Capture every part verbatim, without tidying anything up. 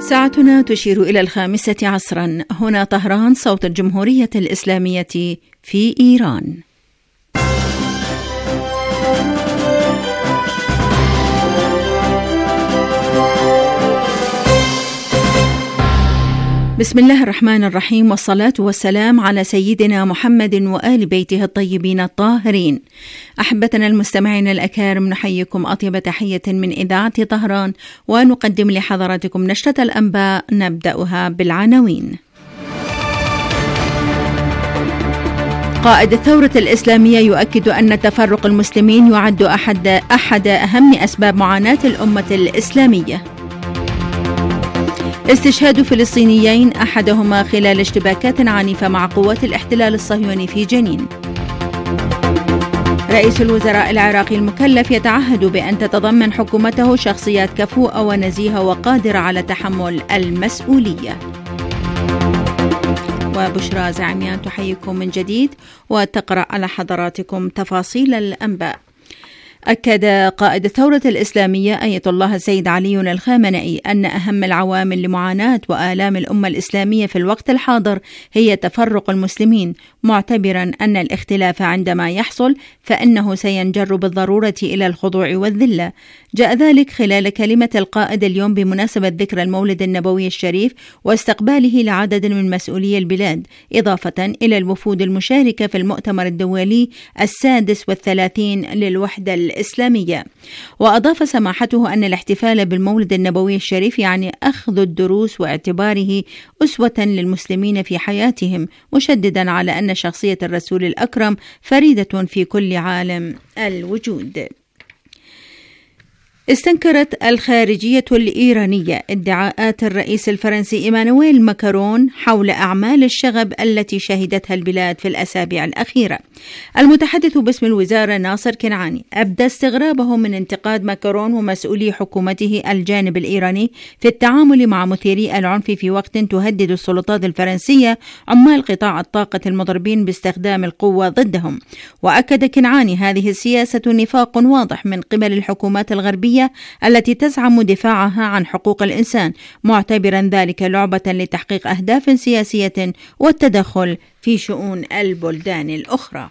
ساعتنا تشير إلى الخامسة عصرا. هنا طهران، صوت الجمهورية الإسلامية في إيران. بسم الله الرحمن الرحيم، والصلاة والسلام على سيدنا محمد وآل بيته الطيبين الطاهرين. أحبتنا المستمعين الأكارم، نحييكم أطيب تحية من إذاعة طهران، ونقدم لحضراتكم نشرة الأنباء نبدأها بالعناوين. قائد الثورة الإسلامية يؤكد أن تفرق المسلمين يعد أحد أحد أهم أسباب معاناة الأمة الإسلامية. استشهاد فلسطينيين، أحدهما خلال اشتباكات عنيفة مع قوات الاحتلال الصهيوني في جنين. رئيس الوزراء العراقي المكلف يتعهد بأن تتضمن حكومته شخصيات كفؤة ونزيهة وقادرة على تحمل المسؤولية. وبشرى زعميان تحييكم من جديد وتقرأ على حضراتكم تفاصيل الأنباء. أكد قائد الثورة الإسلامية آية الله السيد علي الخامنئي أن أهم العوامل لمعاناة وآلام الأمة الإسلامية في الوقت الحاضر هي تفرق المسلمين، معتبرا أن الاختلاف عندما يحصل فإنه سينجر بالضرورة إلى الخضوع والذلة. جاء ذلك خلال كلمة القائد اليوم بمناسبة ذكرى المولد النبوي الشريف واستقباله لعدد من مسؤولي البلاد، إضافة إلى الوفود المشاركة في المؤتمر الدولي السادس والثلاثين للوحدة الإسلامية. وأضاف سماحته أن الاحتفال بالمولد النبوي الشريف يعني أخذ الدروس واعتباره أسوة للمسلمين في حياتهم، مشددا على أن شخصية الرسول الأكرم فريدة في كل عالم الوجود. استنكرت الخارجية الإيرانية ادعاءات الرئيس الفرنسي إيمانويل ماكرون حول أعمال الشغب التي شهدتها البلاد في الأسابيع الأخيرة. المتحدث باسم الوزارة ناصر كنعاني أبدى استغرابه من انتقاد ماكرون ومسؤولي حكومته الجانب الإيراني في التعامل مع مثيري العنف في وقت تهدد السلطات الفرنسية عمال قطاع الطاقة المضربين باستخدام القوة ضدهم. وأكد كنعاني هذه السياسة نفاق واضح من قبل الحكومات الغربية التي تزعم دفاعها عن حقوق الإنسان، معتبرا ذلك لعبة لتحقيق أهداف سياسية والتدخل في شؤون البلدان الأخرى.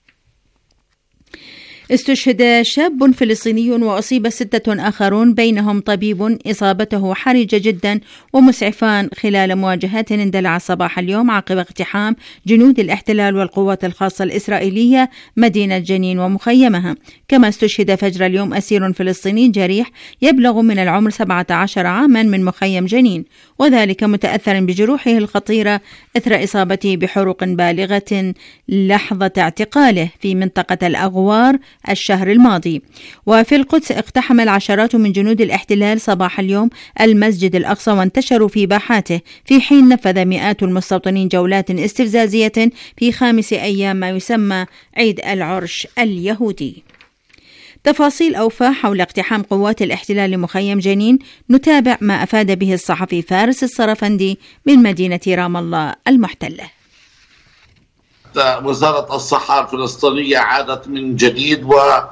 استشهد شاب فلسطيني وأصيب ستة آخرون بينهم طبيب إصابته حرجة جدا ومسعفان خلال مواجهات اندلعت صباح اليوم عقب اقتحام جنود الاحتلال والقوات الخاصة الإسرائيلية مدينة جنين ومخيمها. كما استشهد فجر اليوم أسير فلسطيني جريح يبلغ من العمر سبعة عشر عاما من مخيم جنين، وذلك متأثرا بجروحه الخطيرة إثر إصابته بحروق بالغة لحظة اعتقاله في منطقة الأغوار الشهر الماضي. وفي القدس اقتحم العشرات من جنود الاحتلال صباح اليوم المسجد الأقصى وانتشروا في باحاته، في حين نفذ مئات المستوطنين جولات استفزازية في خامس أيام ما يسمى عيد العرش اليهودي. تفاصيل أوفى حول اقتحام قوات الاحتلال لمخيم جنين نتابع ما أفاد به الصحفي فارس الصرفندي من مدينة رام الله المحتلة. وزارة الصحة الفلسطينية عادت من جديد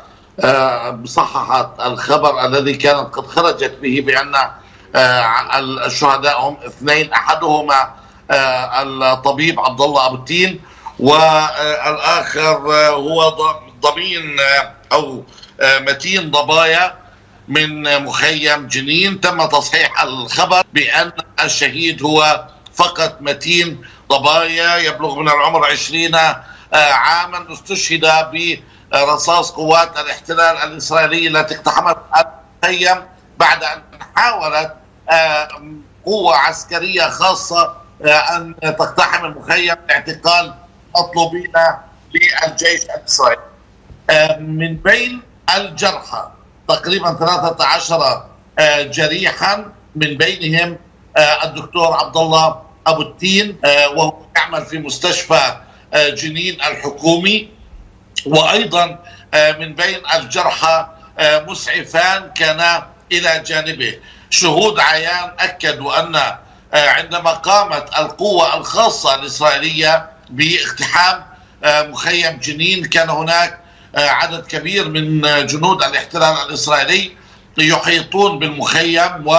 وصححت الخبر الذي كانت قد خرجت به بأن الشهداء هم اثنين، أحدهما الطبيب عبد الله أبو التين، والآخر هو ضمين أو متين ضبايا من مخيم جنين. تم تصحيح الخبر بأن الشهيد هو فقط متين ضبايا يبلغ من العمر عشرين عاما، استشهد برصاص قوات الاحتلال الإسرائيلي التي اقتحمت المخيم بعد أن حاولت قوة عسكرية خاصة أن تقتحم المخيم لاعتقال مطلوبين للجيش الإسرائيلي. من بين الجرحى تقريبا ثلاثة عشر جريحا، من بينهم الدكتور عبد الله أبو التين وهو يعمل في مستشفى جنين الحكومي، وأيضا من بين الجرحى مسعفان كان إلى جانبه. شهود عيان أكدوا أن عندما قامت القوة الخاصة الإسرائيلية باقتحام مخيم جنين كان هناك عدد كبير من جنود الاحتلال الإسرائيلي يحيطون بالمخيم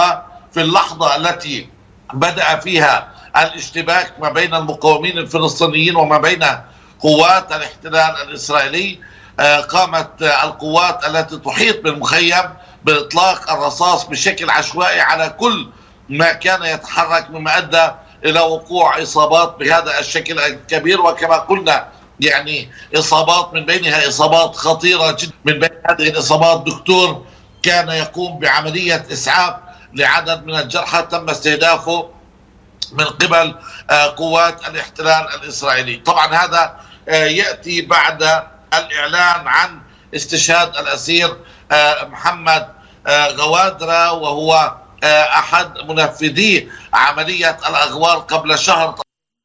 في اللحظة التي بدأ فيها الاشتباك ما بين المقاومين الفلسطينيين وما بين قوات الاحتلال الإسرائيلي، قامت القوات التي تحيط بالمخيم بإطلاق الرصاص بشكل عشوائي على كل ما كان يتحرك، مما أدى إلى وقوع إصابات بهذا الشكل الكبير. وكما قلنا يعني إصابات من بينها إصابات خطيرة جدا. من بين هذه الإصابات دكتور كان يقوم بعملية إسعاف لعدد من الجرحى تم استهدافه من قبل قوات الاحتلال الإسرائيلي. طبعا هذا يأتي بعد الإعلان عن استشهاد الأسير محمد غوادرة، وهو أحد منفذي عملية الأغوار قبل شهر.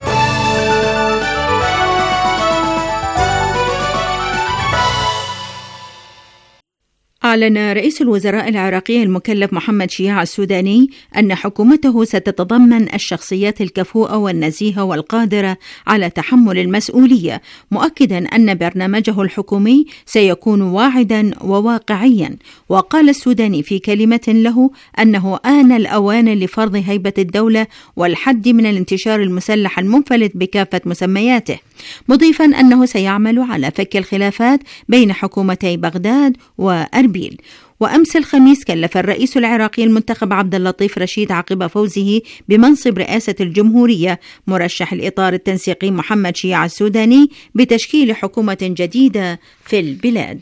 أعلن رئيس الوزراء العراقي المكلف محمد شياع السوداني أن حكومته ستتضمن الشخصيات الكفؤة والنزيهة والقادرة على تحمل المسؤولية، مؤكدا أن برنامجه الحكومي سيكون واعدا وواقعيا. وقال السوداني في كلمة له أنه آن الأوان لفرض هيبة الدولة والحد من الانتشار المسلح المنفلت بكافة مسمياته، مضيفا أنه سيعمل على فك الخلافات بين حكومتي بغداد وأربيل. وأمس الخميس كلف الرئيس العراقي المنتخب عبد اللطيف رشيد عقب فوزه بمنصب رئاسة الجمهورية مرشح الإطار التنسيقي محمد شياع السوداني بتشكيل حكومة جديدة في البلاد.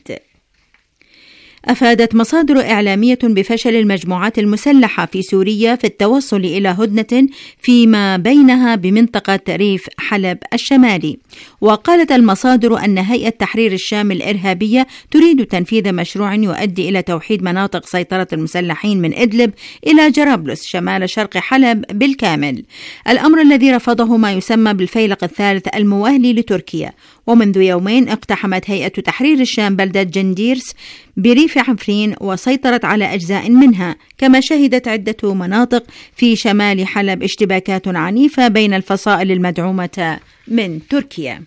أفادت مصادر إعلامية بفشل المجموعات المسلحة في سوريا في التوصل إلى هدنة فيما بينها بمنطقة ريف حلب الشمالي. وقالت المصادر أن هيئة تحرير الشام الإرهابية تريد تنفيذ مشروع يؤدي إلى توحيد مناطق سيطرة المسلحين من إدلب إلى جرابلس شمال شرق حلب بالكامل، الأمر الذي رفضه ما يسمى بالفيلق الثالث الموالي لتركيا. ومنذ يومين اقتحمت هيئة تحرير الشام بلدة جنديرس بريف عفرين وسيطرت على أجزاء منها، كما شهدت عدة مناطق في شمال حلب اشتباكات عنيفة بين الفصائل المدعومة من تركيا.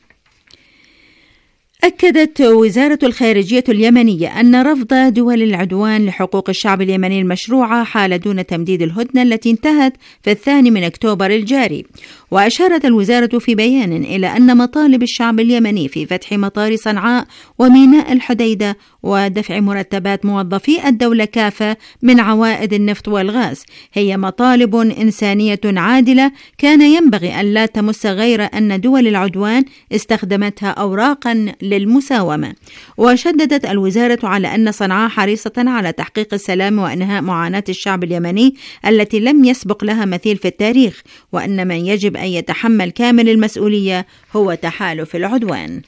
أكدت وزارة الخارجية اليمنية أن رفض دول العدوان لحقوق الشعب اليمني المشروعة حال دون تمديد الهدنة التي انتهت في الثاني من أكتوبر الجاري. وأشارت الوزارة في بيان إلى أن مطالب الشعب اليمني في فتح مطار صنعاء وميناء الحديدة ودفع مرتبات موظفي الدولة كافة من عوائد النفط والغاز هي مطالب إنسانية عادلة كان ينبغي أن لا تمس غير أن دول العدوان استخدمتها أوراقا للمساومة. وشددت الوزارة على أن صنعاء حريصة على تحقيق السلام وإنهاء معاناة الشعب اليمني التي لم يسبق لها مثيل في التاريخ، وأن من يجب أن يتحمل كامل المسؤولية هو تحالف العدوان.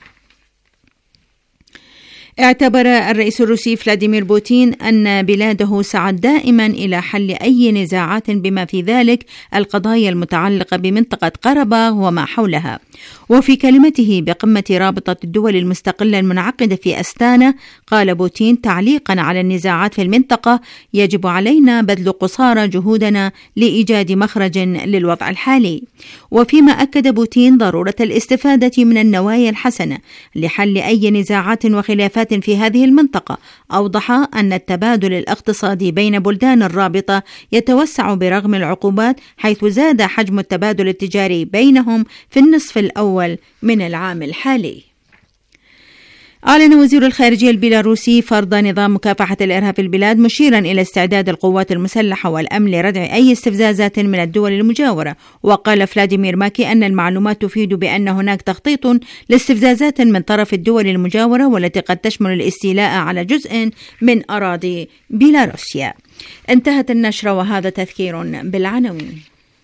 اعتبر الرئيس الروسي فلاديمير بوتين أن بلاده سعت دائما إلى حل أي نزاعات بما في ذلك القضايا المتعلقة بمنطقة قرباغ وما حولها. وفي كلمته بقمة رابطة الدول المستقلة المنعقدة في أستانا قال بوتين تعليقا على النزاعات في المنطقة: يجب علينا بذل قصارى جهودنا لإيجاد مخرج للوضع الحالي. وفيما أكد بوتين ضرورة الاستفادة من النوايا الحسنة لحل أي نزاعات وخلافات في هذه المنطقة، أوضح أن التبادل الاقتصادي بين بلدان الرابطة يتوسع برغم العقوبات، حيث زاد حجم التبادل التجاري بينهم في النصف الأول من العام الحالي. أعلن وزير الخارجية البيلاروسي فرض نظام مكافحة الإرهاب في البلاد، مشيرا إلى استعداد القوات المسلحة والأمن لردع أي استفزازات من الدول المجاورة. وقال فلاديمير ماكي أن المعلومات تفيد بأن هناك تخطيط لاستفزازات من طرف الدول المجاورة والتي قد تشمل الاستيلاء على جزء من أراضي بيلاروسيا. انتهت النشرة وهذا تذكير بالعناوين.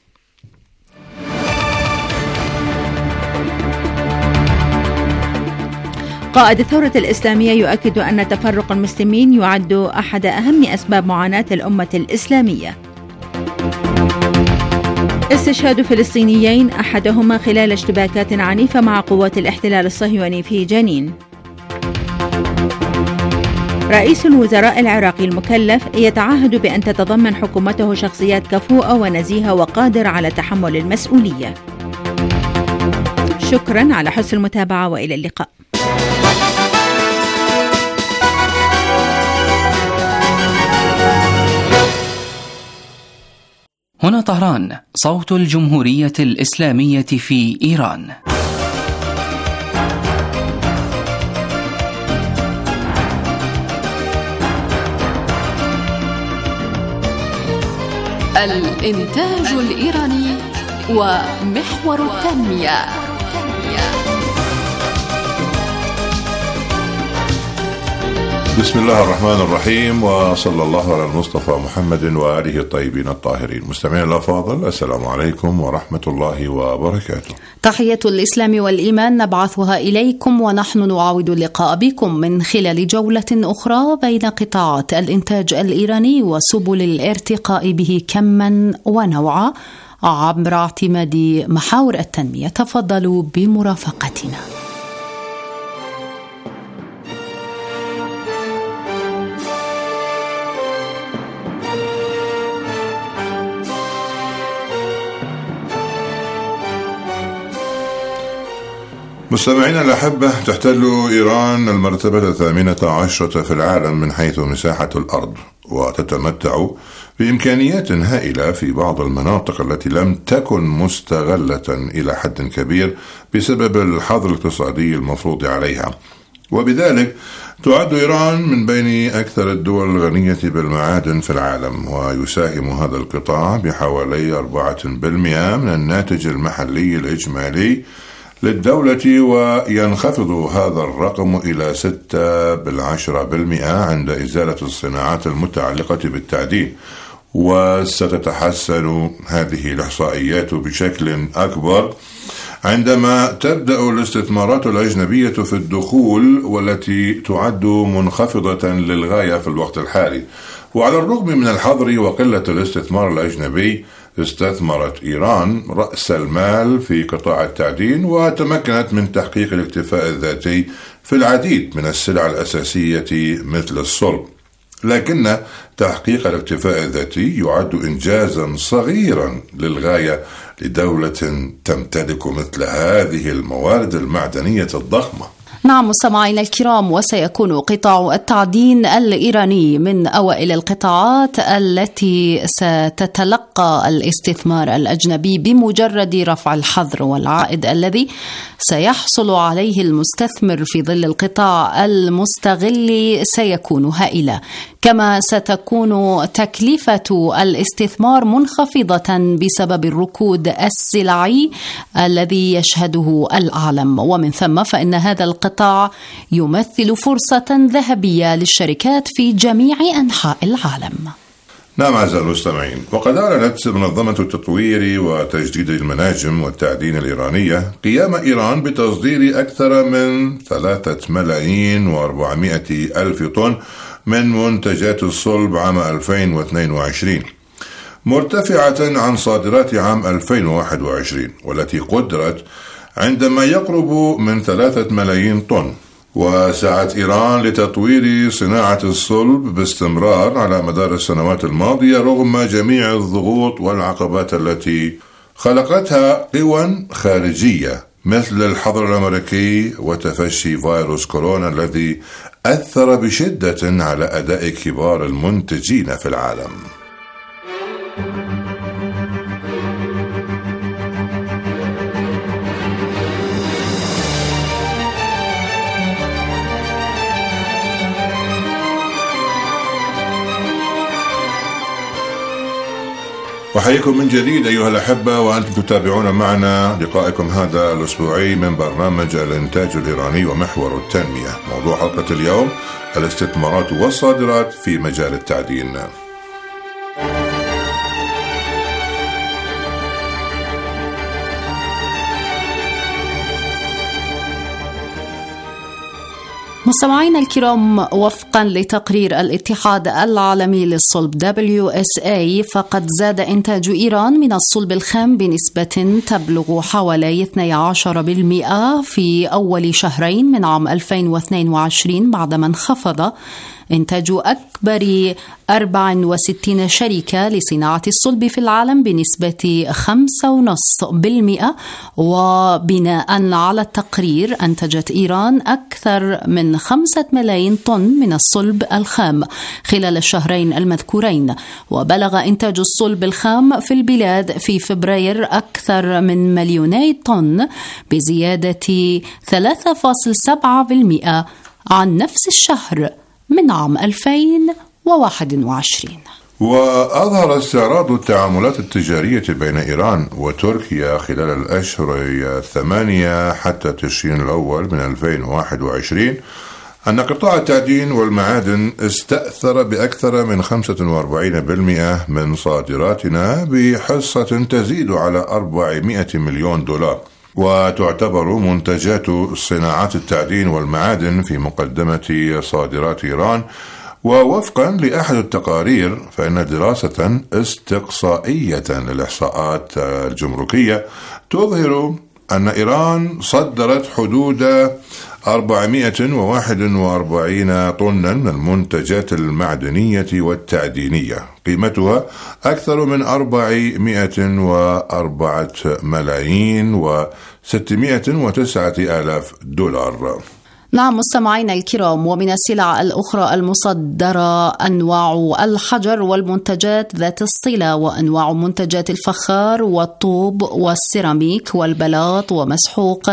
قائد الثورة الإسلامية يؤكد أن تفرق المسلمين يعد أحد أهم أسباب معاناة الأمة الإسلامية. استشهاد فلسطينيين أحدهما خلال اشتباكات عنيفة مع قوات الاحتلال الصهيوني في جنين. رئيس الوزراء العراقي المكلف يتعهد بأن تتضمن حكومته شخصيات كفؤة ونزيهة وقادرة على تحمل المسؤولية. شكرا على حسن المتابعة وإلى اللقاء. طهران، صوت الجمهورية الإسلامية في إيران. الإنتاج الإيراني ومحور التنمية. بسم الله الرحمن الرحيم، وصلى الله على المصطفى محمد وآله الطيبين الطاهرين. مستمعين الأفاضل، السلام عليكم ورحمة الله وبركاته. تحية الإسلام والإيمان نبعثها إليكم، ونحن نعاود اللقاء بكم من خلال جولة أخرى بين قطاعات الإنتاج الإيراني وسبل الارتقاء به كما ونوعا عبر اعتماد محاور التنمية. تفضلوا بمرافقتنا. مستمعينا الأحبة، تحتل إيران المرتبة الثامنة عشرة في العالم من حيث مساحة الأرض، وتتمتع بإمكانيات هائلة في بعض المناطق التي لم تكن مستغلة إلى حد كبير بسبب الحظر الاقتصادي المفروض عليها، وبذلك تعد إيران من بين أكثر الدول الغنية بالمعادن في العالم، ويساهم هذا القطاع بحوالي أربعة بالمئة من الناتج المحلي الإجمالي للدولة، وينخفض هذا الرقم إلى ستة بالعشرة بالمئة عند إزالة الصناعات المتعلقة بالتعدين. وستتحسن هذه الإحصائيات بشكل أكبر عندما تبدأ الاستثمارات الأجنبية في الدخول، والتي تعد منخفضة للغاية في الوقت الحالي. وعلى الرغم من الحظر وقلة الاستثمار الأجنبي، استثمرت إيران رأس المال في قطاع التعدين، وتمكنت من تحقيق الاكتفاء الذاتي في العديد من السلع الأساسية مثل الصلب. لكن تحقيق الاكتفاء الذاتي يعد إنجازا صغيرا للغاية لدولة تمتلك مثل هذه الموارد المعدنية الضخمة. نعم مستمعينا الكرام، وسيكون قطاع التعدين الإيراني من أوائل القطاعات التي ستتلقى الاستثمار الأجنبي بمجرد رفع الحظر، والعائد الذي سيحصل عليه المستثمر في ظل القطاع المستغل سيكون هائلا. كما ستكون تكلفة الاستثمار منخفضة بسبب الركود السلعي الذي يشهده العالم، ومن ثم فإن هذا القطاع يمثل فرصة ذهبية للشركات في جميع أنحاء العالم. نعم أعزائي المستمعين، وقد أعلنت منظمة التطوير وتجديد المناجم والتعدين الإيرانية قيام إيران بتصدير أكثر من ثلاثة ملايين وأربعمائة ألف طن من منتجات الصلب عام ألفين واثنين وعشرين، مرتفعة عن صادرات عام ألفين وواحد وعشرين، والتي قدرت عندما يقرب من ثلاثة ملايين طن. وسعت إيران لتطوير صناعة الصلب باستمرار على مدار السنوات الماضية رغم جميع الضغوط والعقبات التي خلقتها قوى خارجية مثل الحظر الأمريكي وتفشي فيروس كورونا الذي أثر بشدة على أداء كبار المنتجين في العالم. وحييكم من جديد أيها الأحبة، وأنتم تتابعون معنا لقائكم هذا الأسبوعي من برنامج الإنتاج الإيراني ومحور التنمية. موضوع حلقة اليوم: الاستثمارات والصادرات في مجال التعدين. مستمعينا الكرام، وفقا لتقرير الاتحاد العالمي للصلب دبليو إس إيه، فقد زاد إنتاج إيران من الصلب الخام بنسبة تبلغ حوالي اثني عشر بالمئة في أول شهرين من عام ألفين واثنين وعشرين، بعدما انخفض إنتاج أكبر أربع وستين شركة لصناعة الصلب في العالم بنسبة خمسة فاصلة خمسة بالمئة. وبناء على التقرير أنتجت إيران أكثر من من خمسة ملايين طن من الصلب الخام خلال الشهرين المذكورين. وبلغ إنتاج الصلب الخام في البلاد في فبراير أكثر من مليوني طن بزيادة ثلاثة فاصلة سبعة بالمئة عن نفس الشهر من عام ألفين وواحد وعشرين. وأظهر استعراض التعاملات التجارية بين إيران وتركيا خلال الأشهر الثمانية حتى تشرين الأول من ألفين وواحد وعشرين أن قطاع التعدين والمعادن استأثر بأكثر من خمسة وأربعين بالمئة من صادراتنا بحصة تزيد على أربعمائة مليون دولار. وتعتبر منتجات صناعات التعدين والمعادن في مقدمة صادرات إيران. ووفقا لأحد التقارير فإن دراسة استقصائية للإحصاءات الجمركية تظهر أن إيران صدرت حدود أربعمائة وواحد وأربعين طنا من المنتجات المعدنية والتعدينية قيمتها أكثر من أربعمائة وأربعة ملايين وستمائة وتسعة آلاف دولار. نعم مستمعينا الكرام، ومن السلع الأخرى المصدرة أنواع الحجر والمنتجات ذات الصلة وأنواع منتجات الفخار والطوب والسيراميك والبلاط ومسحوق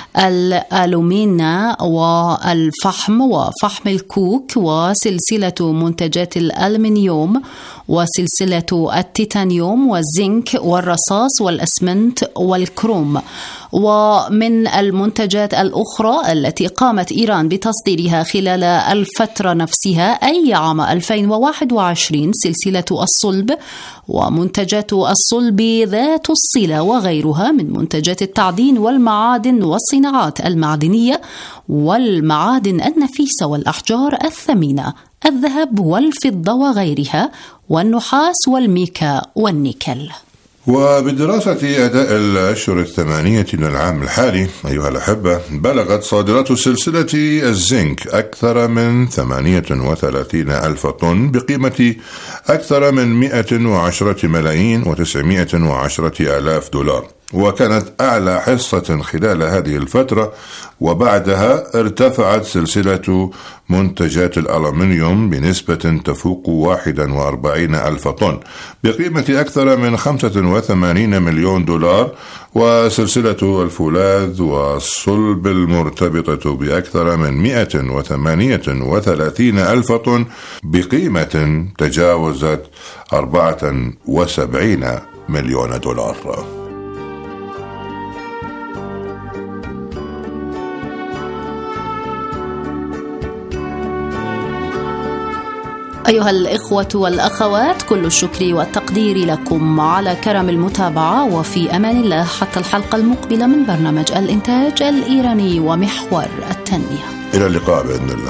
الألومنيوم والفحم وفحم الكوك وسلسلة منتجات الألمنيوم وسلسلة التيتانيوم والزنك والرصاص والأسمنت والكروم. ومن المنتجات الأخرى التي قامت إيران بتصديرها خلال الفترة نفسها أي عام ألفين وواحد وعشرين سلسلة الصلب ومنتجات الصلب ذات الصلة وغيرها من منتجات التعدين والمعادن والصناعات المعدنية والمعادن النفيسة والأحجار الثمينة الذهب والفضة وغيرها والنحاس والميكا والنيكل. وبدراسة أداء الأشهر الثمانية من العام الحالي أيها الأحبة بلغت صادرات سلسلة الزنك أكثر من ثمانية وثلاثين ألف طن بقيمة أكثر من مائة وعشرة ملايين وتسعمائة وعشرة آلاف دولار، وكانت أعلى حصة خلال هذه الفترة. وبعدها ارتفعت سلسلة منتجات الألمنيوم بنسبة تفوق واحد وأربعين ألف طن بقيمة أكثر من خمسة وثمانين مليون دولار، وسلسلة الفولاذ والصلب المرتبطة بأكثر من مائة وثمانية وثلاثين ألف طن بقيمة تجاوزت أربعة وسبعين مليون دولار. أيها الإخوة والأخوات، كل الشكر والتقدير لكم على كرم المتابعة، وفي أمان الله حتى الحلقة المقبلة من برنامج الإنتاج الإيراني ومحور التنمية. إلى اللقاء بإذن الله.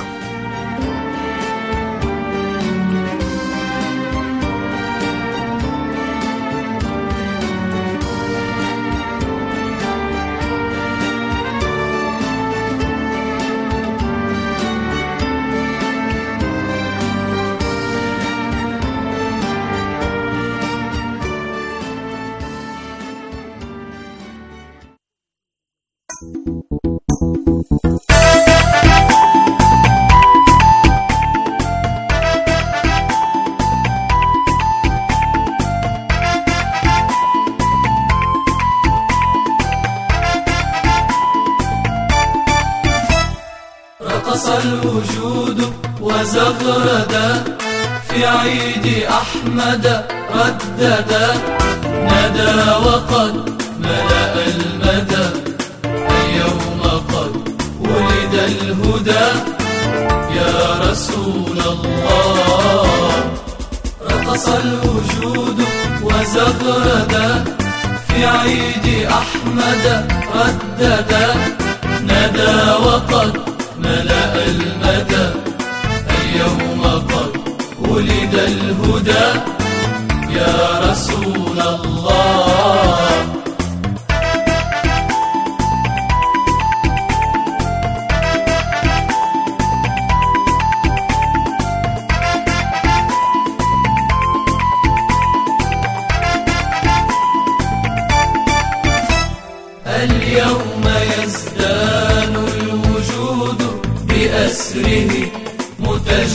رقص الوجود وزغردا في عيد أحمد رددا ندى وقد ملأ المدى اليوم قد ولد الهدى يا رسول الله. رقص الوجود وزغردا في عيد أحمد رددا ندى وقد ملأ المدى اليوم قد ولد الهدى يا رسول الله. اليوم يزدان الوجود بأسر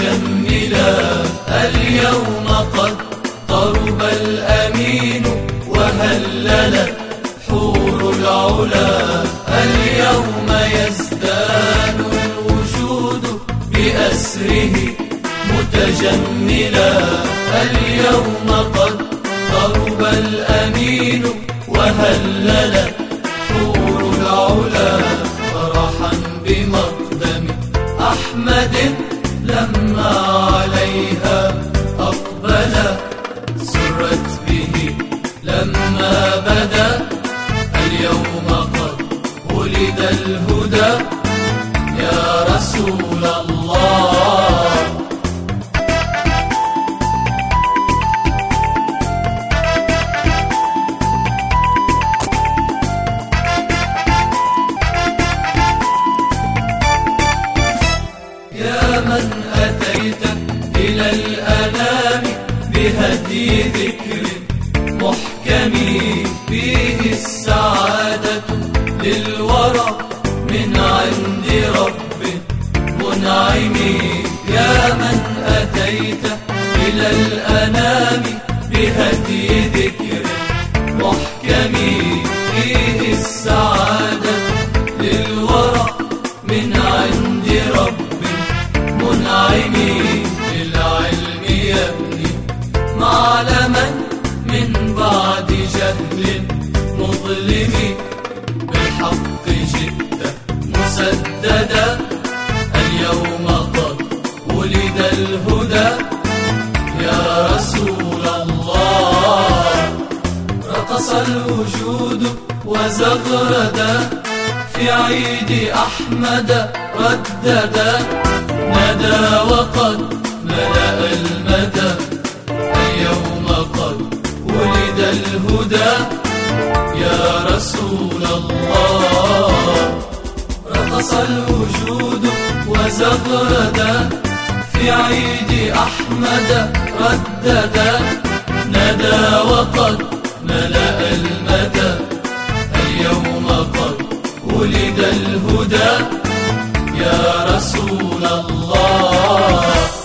متجملا. اليوم قد قرب الأمين وهللت حور العلا. اليوم يزداد الوجود بأسره متجملا. اليوم قد قرب الأمين وهللت حور العلا. فرحا بمقدم أحمد لما عليها أقبل. سرت به لما بدا. اليوم قد ولد الهدى يا رسول الله. يا من أتيت إلى الأنام بهدي ذكر محكم فيه السعادة للورى من عند رب منعم. يا من أتيت إلى الأنام بهدي ذكر محكم فيه السعادة للورى من عند رب منعم. بالعلم يبني معلما من بعد جهل مظلم. بالحق جئت مسددا. اليوم قد ولد الهدى يا رسول الله. رقص الوجود وزغردا في عيد أحمد رددا. ندى وقد ملأ المدى. اليوم قد ولد الهدى يا رسول الله. رقص الوجود وزغردا في عيد أحمد رددا. ندى وقد ملأ المدى. اليوم قد ولد الهدى يا رسول الله.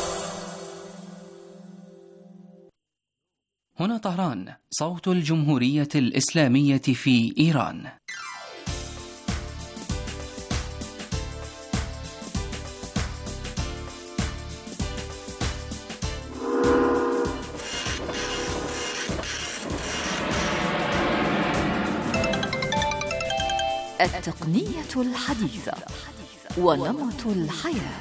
هنا طهران، صوت الجمهورية الإسلامية في إيران. التقنية الحديثة ونمط الحياة.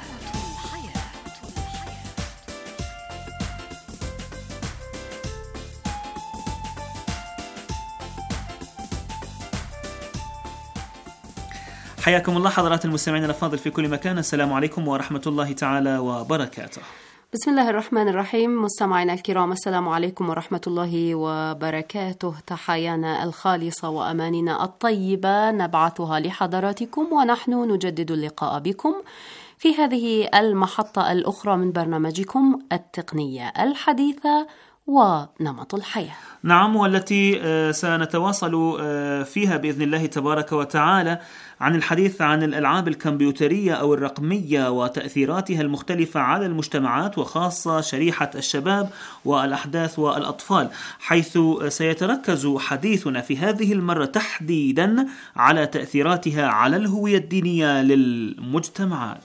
حياكم الله حضرات المستمعين الأفاضل في كل مكان. السلام عليكم ورحمة الله تعالى وبركاته. بسم الله الرحمن الرحيم. مستمعينا الكرام، السلام عليكم ورحمة الله وبركاته. تحايانا الخالصة وأماننا الطيبة نبعثها لحضراتكم، ونحن نجدد اللقاء بكم في هذه المحطة الأخرى من برنامجكم التقنية الحديثة ونمط الحياة. نعم، والتي سنتواصل فيها بإذن الله تبارك وتعالى عن الحديث عن الألعاب الكمبيوترية أو الرقمية وتأثيراتها المختلفة على المجتمعات، وخاصة شريحة الشباب والأحداث والأطفال، حيث سيتركز حديثنا في هذه المرة تحديدا على تأثيراتها على الهوية الدينية للمجتمعات.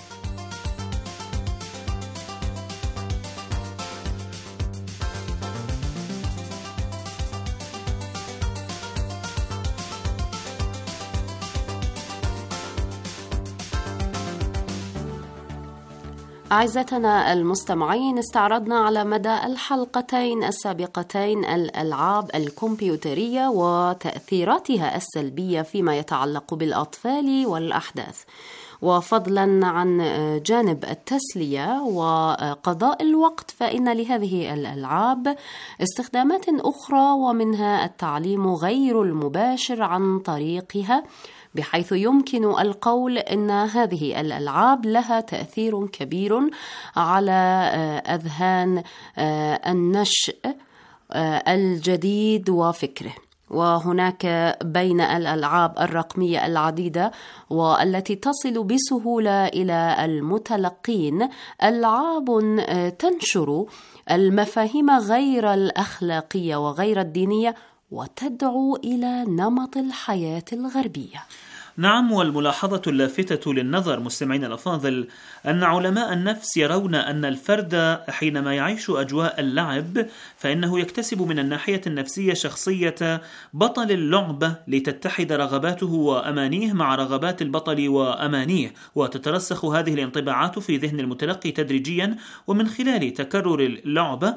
أعزتنا المستمعين، استعرضنا على مدى الحلقتين السابقتين الألعاب الكمبيوترية وتأثيراتها السلبية فيما يتعلق بالأطفال والأحداث، وفضلا عن جانب التسلية وقضاء الوقت، فإن لهذه الألعاب استخدامات أخرى، ومنها التعليم غير المباشر عن طريقها، بحيث يمكن القول أن هذه الألعاب لها تأثير كبير على أذهان النشء الجديد وفكره. وهناك بين الألعاب الرقمية العديدة والتي تصل بسهولة إلى المتلقين ألعاب تنشر المفاهيم غير الأخلاقية وغير الدينية وتدعو إلى نمط الحياة الغربية. نعم، والملاحظة اللافتة للنظر مستمعين الأفاضل أن علماء النفس يرون أن الفرد حينما يعيش أجواء اللعب فإنه يكتسب من الناحية النفسية شخصية بطل اللعبة لتتحد رغباته وأمانيه مع رغبات البطل وأمانيه، وتترسخ هذه الانطباعات في ذهن المتلقي تدريجيا ومن خلال تكرر اللعبة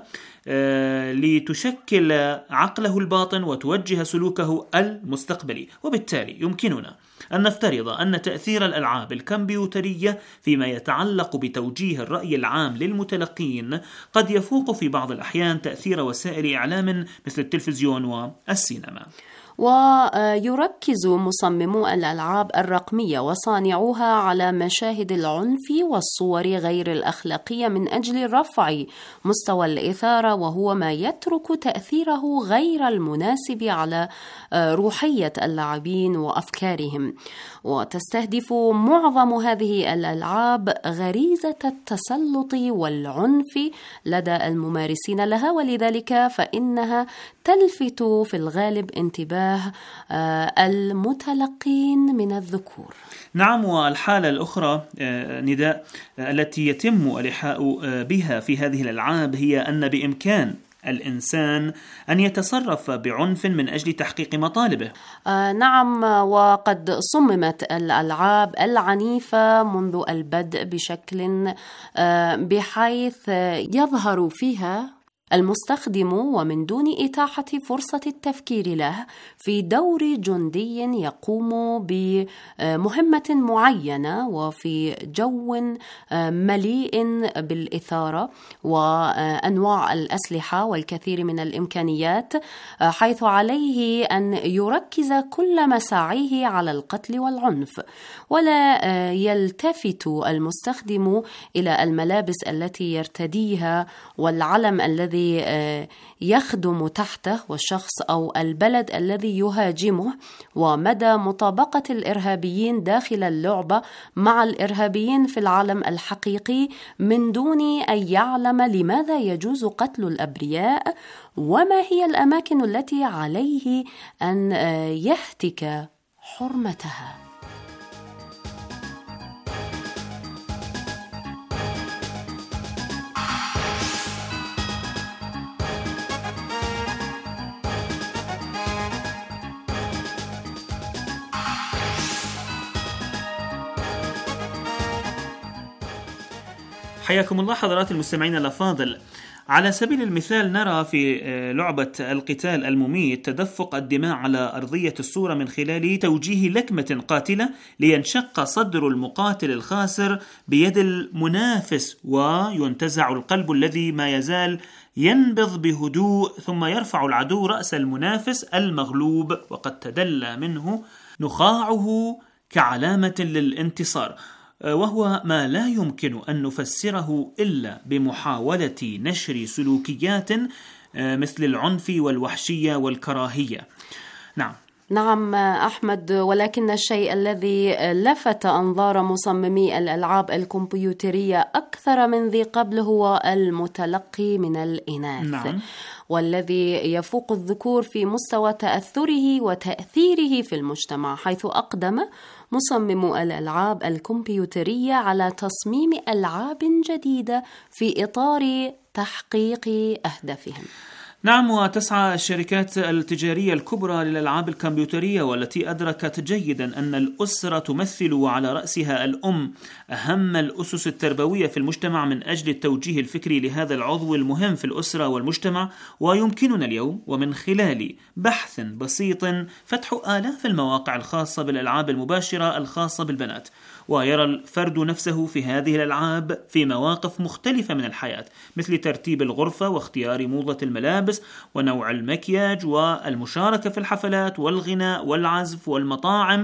لتشكل عقله الباطن وتوجه سلوكه المستقبلي. وبالتالي يمكننا أن نفترض أن تأثير الألعاب الكمبيوترية فيما يتعلق بتوجيه الرأي العام للمتلقين قد يفوق في بعض الأحيان تأثير وسائل إعلام مثل التلفزيون والسينما. ويركز مصممو الألعاب الرقمية وصانعوها على مشاهد العنف والصور غير الأخلاقية من أجل رفع مستوى الإثارة، وهو ما يترك تأثيره غير المناسب على روحية اللاعبين وأفكارهم. وتستهدف معظم هذه الألعاب غريزة التسلط والعنف لدى الممارسين لها، ولذلك فإنها تلفت في الغالب انتباه المتلقين من الذكور. نعم، والحالة الأخرى نداء التي يتم الإيحاء بها في هذه الألعاب هي أن بإمكان الإنسان أن يتصرف بعنف من أجل تحقيق مطالبه. آه نعم، وقد صممت الألعاب العنيفة منذ البدء بشكل آه بحيث يظهر فيها المستخدم ومن دون إتاحة فرصة التفكير له في دور جندي يقوم بمهمة معينة وفي جو مليء بالإثارة وأنواع الأسلحة والكثير من الإمكانيات، حيث عليه أن يركز كل مساعيه على القتل والعنف، ولا يلتفت المستخدم إلى الملابس التي يرتديها والعلم الذي يخدم تحته والشخص أو البلد الذي يهاجمه، ومدى مطابقة الإرهابيين داخل اللعبة مع الإرهابيين في العالم الحقيقي من دون أن يعلم لماذا يجوز قتل الأبرياء وما هي الأماكن التي عليه أن يهتك حرمتها. حياكم الله حضرات المستمعين الأفاضل. على سبيل المثال نرى في لعبة القتال المميت تدفق الدماء على أرضية الصورة من خلال توجيه لكمة قاتلة لينشق صدر المقاتل الخاسر بيد المنافس وينتزع القلب الذي ما يزال ينبض بهدوء، ثم يرفع العدو رأس المنافس المغلوب وقد تدلى منه نخاعه كعلامة للانتصار، وهو ما لا يمكن أن نفسره إلا بمحاولة نشر سلوكيات مثل العنف والوحشية والكراهية. نعم نعم أحمد، ولكن الشيء الذي لفت أنظار مصممي الألعاب الكمبيوترية أكثر من ذي قبل هو المتلقي من الإناث. نعم. والذي يفوق الذكور في مستوى تأثره وتأثيره في المجتمع، حيث أقدم مصممو الألعاب الكمبيوترية على تصميم ألعاب جديدة في إطار تحقيق أهدافهم. نعم، وتسعى الشركات التجارية الكبرى للألعاب الكمبيوترية والتي أدركت جيدا أن الأسرة تمثل وعلى رأسها الأم أهم الأسس التربوية في المجتمع من أجل التوجيه الفكري لهذا العضو المهم في الأسرة والمجتمع. ويمكننا اليوم ومن خلال بحث بسيط فتح آلاف المواقع الخاصة بالألعاب المباشرة الخاصة بالبنات، ويرى الفرد نفسه في هذه الألعاب في مواقف مختلفة من الحياة، مثل ترتيب الغرفة واختيار موضة الملابس ونوع المكياج والمشاركة في الحفلات والغناء والعزف والمطاعم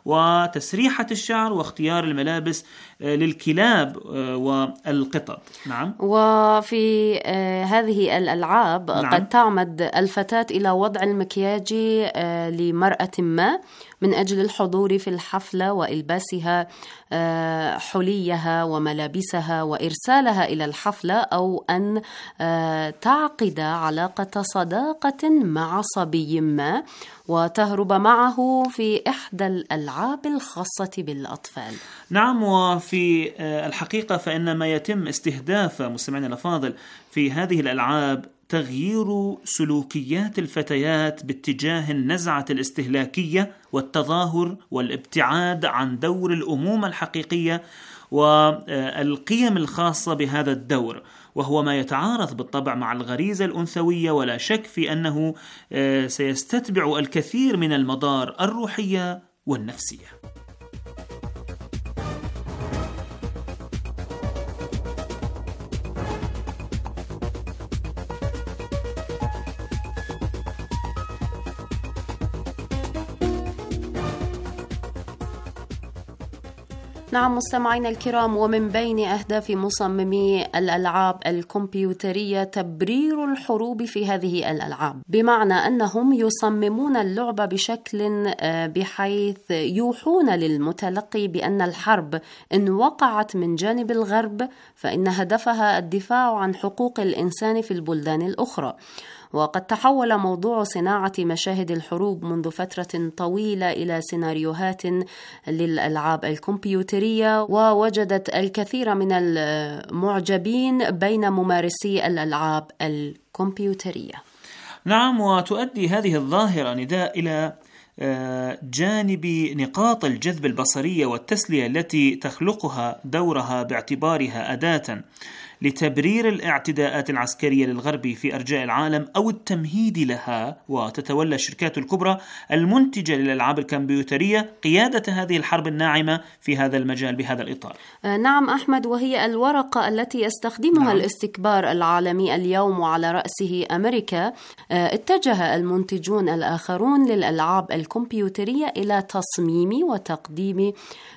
وتسريحة الشعر واختيار الملابس للكلاب والقطط. نعم. وفي هذه الألعاب نعم. قد تعمد الفتاة إلى وضع المكياج لمرأة ما من أجل الحضور في الحفلة وإلباسها حليها وملابسها وإرسالها إلى الحفلة، أو أن تعقد علاقة صداقة مع صبي ما وتهرب معه في إحدى الألعاب الخاصة بالأطفال. نعم. وفي الحقيقة فإن ما يتم استهداف مستمعينا الأفاضل في هذه الألعاب تغيير سلوكيات الفتيات باتجاه النزعة الاستهلاكية والتظاهر والابتعاد عن دور الأمومة الحقيقية والقيم الخاصة بهذا الدور، وهو ما يتعارض بالطبع مع الغريزة الأنثوية، ولا شك في أنه سيستتبع الكثير من المضار الروحية والنفسية. نعم مستمعينا الكرام، ومن بين أهداف مصممي الألعاب الكمبيوترية تبرير الحروب في هذه الألعاب، بمعنى أنهم يصممون اللعبة بشكل بحيث يوحون للمتلقي بأن الحرب إن وقعت من جانب الغرب فإن هدفها الدفاع عن حقوق الإنسان في البلدان الأخرى. وقد تحول موضوع صناعة مشاهد الحروب منذ فترة طويلة إلى سيناريوهات للألعاب الكمبيوترية، ووجدت الكثير من المعجبين بين ممارسي الألعاب الكمبيوترية. نعم. وتؤدي هذه الظاهرة نداء إلى جانب نقاط الجذب البصرية والتسلية التي تخلقها دورها باعتبارها أداة لتبرير الاعتداءات العسكرية للغرب في أرجاء العالم أو التمهيد لها، وتتولى الشركات الكبرى المنتجة للألعاب الكمبيوترية قيادة هذه الحرب الناعمة في هذا المجال بهذا الإطار. نعم أحمد، وهي الورقة التي يستخدمها نعم. الاستكبار العالمي اليوم وعلى رأسه أمريكا. اتجه المنتجون الآخرون للألعاب الكمبيوترية إلى تصميم وتقديم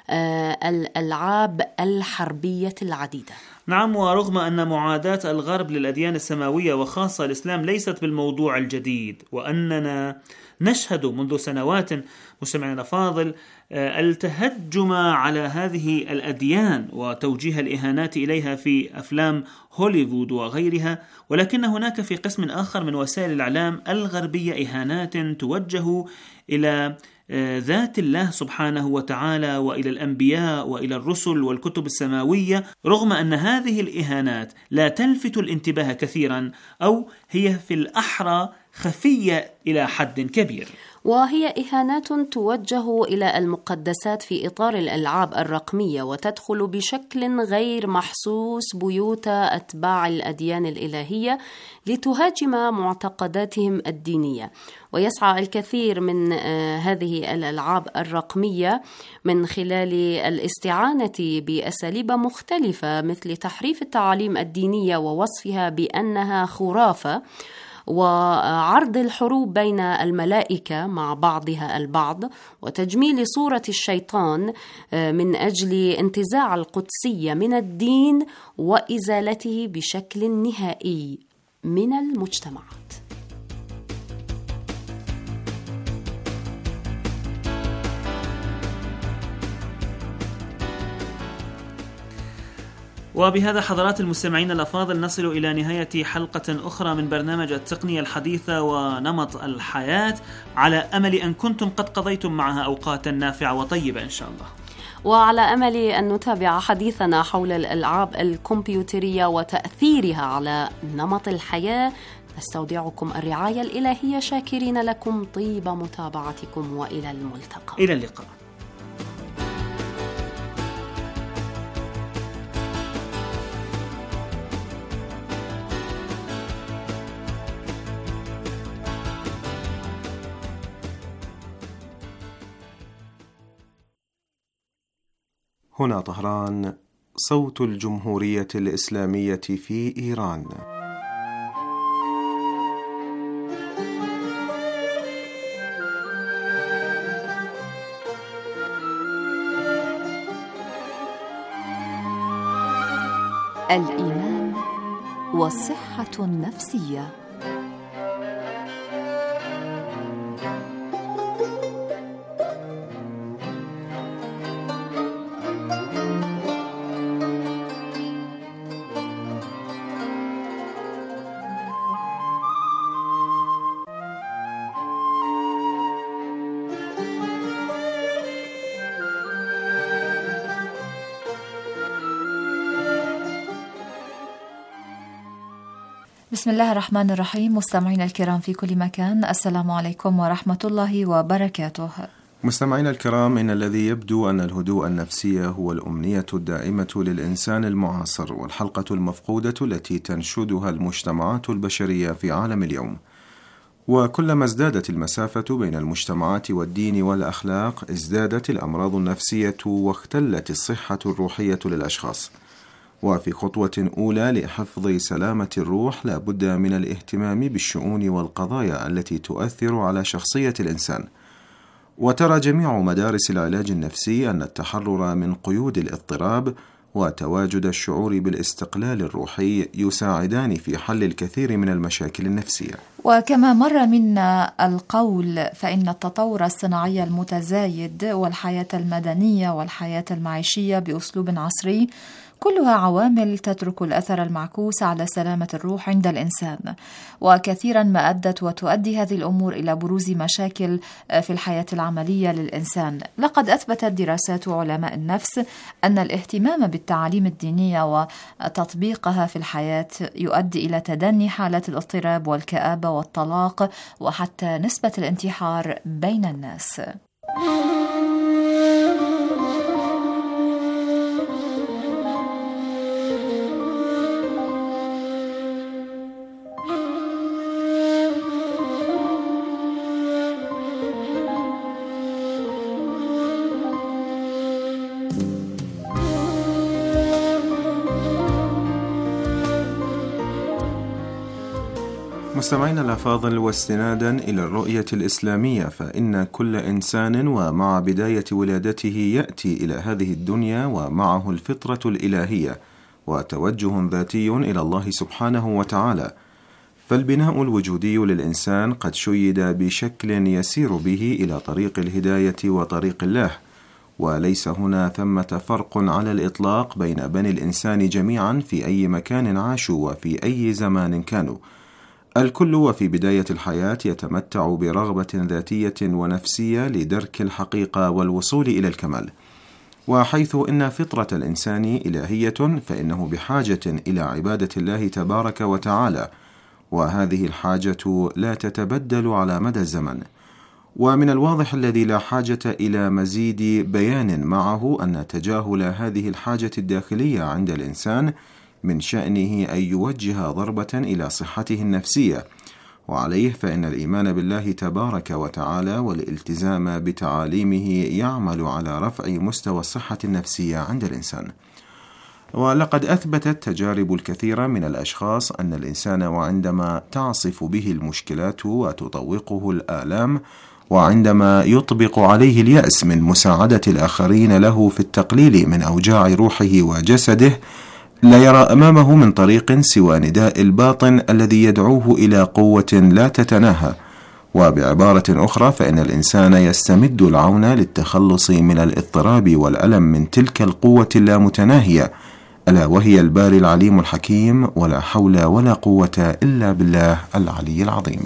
الألعاب الحربية العديدة. نعم. ورغم أن معاداة الغرب للأديان السماوية وخاصة الإسلام ليست بالموضوع الجديد، وأننا نشهد منذ سنوات مستمعينا الفاضل التهجم على هذه الأديان وتوجيه الإهانات إليها في أفلام هوليوود وغيرها، ولكن هناك في قسم آخر من وسائل الإعلام الغربية إهانات توجه إلى ذات الله سبحانه وتعالى وإلى الأنبياء وإلى الرسل والكتب السماوية، رغم أن هذه الإهانات لا تلفت الانتباه كثيرا أو هي في الأحرى خفية إلى حد كبير. وهي إهانات توجه إلى المقدسات في إطار الألعاب الرقمية، وتدخل بشكل غير محسوس بيوت أتباع الأديان الإلهية لتهاجم معتقداتهم الدينية. ويسعى الكثير من هذه الألعاب الرقمية من خلال الاستعانة بأساليب مختلفة مثل تحريف التعاليم الدينية ووصفها بأنها خرافة، وعرض الحروب بين الملائكة مع بعضها البعض، وتجميل صورة الشيطان من أجل انتزاع القدسية من الدين وإزالته بشكل نهائي من المجتمعات. وبهذا حضرات المستمعين الأفاضل نصل إلى نهاية حلقة أخرى من برنامج التقنية الحديثة ونمط الحياة، على أمل أن كنتم قد قضيتم معها أوقاتا نافعة وطيبة إن شاء الله، وعلى أمل أن نتابع حديثنا حول الألعاب الكمبيوترية وتأثيرها على نمط الحياة. نستودعكم الرعاية الإلهية، شاكرين لكم طيب متابعتكم، وإلى الملتقى. إلى اللقاء. هنا طهران، صوت الجمهورية الإسلامية في إيران. الإيمان والصحة النفسية. بسم الله الرحمن الرحيم. مستمعينا الكرام في كل مكان، السلام عليكم ورحمة الله وبركاته. مستمعينا الكرام، إن الذي يبدو أن الهدوء النفسي هو الأمنية الدائمة للإنسان المعاصر، والحلقة المفقودة التي تنشدها المجتمعات البشرية في عالم اليوم. وكلما ازدادت المسافة بين المجتمعات والدين والأخلاق، ازدادت الأمراض النفسية واختلت الصحة الروحية للأشخاص. وفي خطوة أولى لحفظ سلامة الروح لا بد من الاهتمام بالشؤون والقضايا التي تؤثر على شخصية الإنسان. وترى جميع مدارس العلاج النفسي أن التحرر من قيود الاضطراب وتواجد الشعور بالاستقلال الروحي يساعدان في حل الكثير من المشاكل النفسية. وكما مر منا القول، فإن التطور الصناعي المتزايد والحياة المدنية والحياة المعيشية بأسلوب عصري كلها عوامل تترك الأثر المعكوس على سلامة الروح عند الإنسان، وكثيرا ما أدت وتؤدي هذه الأمور إلى بروز مشاكل في الحياة العملية للإنسان. لقد أثبتت دراسات علماء النفس أن الاهتمام بالتعاليم الدينية وتطبيقها في الحياة يؤدي إلى تدني حالات الاضطراب والكآبة والطلاق وحتى نسبة الانتحار بين الناس. مستمعينا الأفاضل، واستنادا إلى الرؤية الإسلامية، فإن كل إنسان ومع بداية ولادته يأتي إلى هذه الدنيا ومعه الفطرة الإلهية وتوجه ذاتي إلى الله سبحانه وتعالى. فالبناء الوجودي للإنسان قد شيد بشكل يسير به إلى طريق الهداية وطريق الله، وليس هنا ثمة فرق على الإطلاق بين بني الإنسان جميعا في أي مكان عاشوا وفي أي زمان كانوا. الكل وفي بداية الحياة يتمتع برغبة ذاتية ونفسية لدرك الحقيقة والوصول إلى الكمال. وحيث إن فطرة الإنسان إلهية، فإنه بحاجة إلى عبادة الله تبارك وتعالى، وهذه الحاجة لا تتبدل على مدى الزمن. ومن الواضح الذي لا حاجة إلى مزيد بيان معه أن تجاهل هذه الحاجة الداخلية عند الإنسان من شأنه أن يوجه ضربة إلى صحته النفسية، وعليه فإن الإيمان بالله تبارك وتعالى والالتزام بتعاليمه يعمل على رفع مستوى الصحة النفسية عند الإنسان. ولقد أثبتت تجارب الكثير من الأشخاص أن الإنسان وعندما تعصف به المشكلات وتطوقه الآلام، وعندما يطبق عليه اليأس من مساعدة الآخرين له في التقليل من أوجاع روحه وجسده، لا يرى أمامه من طريق سوى نداء الباطن الذي يدعوه إلى قوة لا تتناهى. وبعبارة أخرى، فإن الإنسان يستمد العون للتخلص من الاضطراب والألم من تلك القوة اللامتناهية، ألا وهي الباري العليم الحكيم، ولا حول ولا قوة إلا بالله العلي العظيم.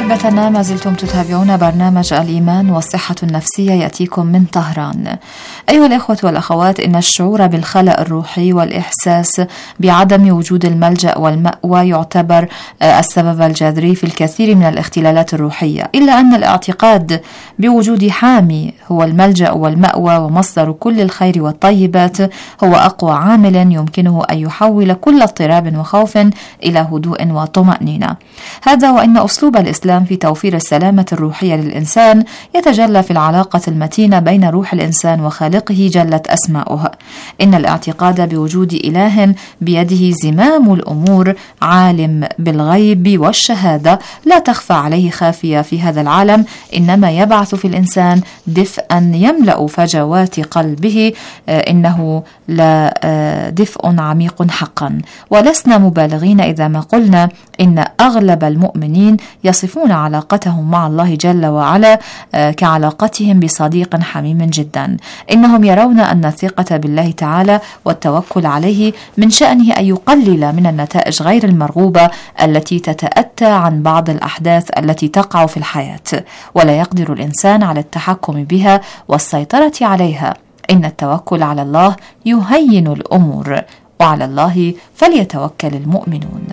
أحبتنا، ما زلتم تتابعون برنامج الإيمان والصحة النفسية يأتيكم من طهران. أيها الإخوة والأخوات، إن الشعور بالخلأ الروحي والإحساس بعدم وجود الملجأ والمأوى يعتبر السبب الجذري في الكثير من الاختلالات الروحية، إلا أن الاعتقاد بوجود حامي هو الملجأ والمأوى ومصدر كل الخير والطيبات هو أقوى عامل يمكنه أن يحول كل اضطراب وخوف إلى هدوء وطمأنينة. هذا وإن أسلوب الإسلام في توفير السلامة الروحية للإنسان يتجلى في العلاقة المتينة بين روح الإنسان وخالقه جلت أسماؤه. إن الاعتقاد بوجود إله بيده زمام الأمور، عالم بالغيب والشهادة، لا تخفى عليه خافية في هذا العالم، إنما يبعث في الإنسان دفئا يملأ فجوات قلبه، إنه لا دفء عميق حقا. ولسنا مبالغين إذا ما قلنا إن أغلب المؤمنين يصفون علاقتهم مع الله جل وعلا كعلاقتهم بصديق حميم جدا. إنهم يرون أن الثقة بالله تعالى والتوكل عليه من شأنه أن يقلل من النتائج غير المرغوبة التي تتأتى عن بعض الأحداث التي تقع في الحياة، ولا يقدر الإنسان على التحكم بها والسيطرة عليها. إن التوكل على الله يهين الأمور، وعلى الله فليتوكل المؤمنون.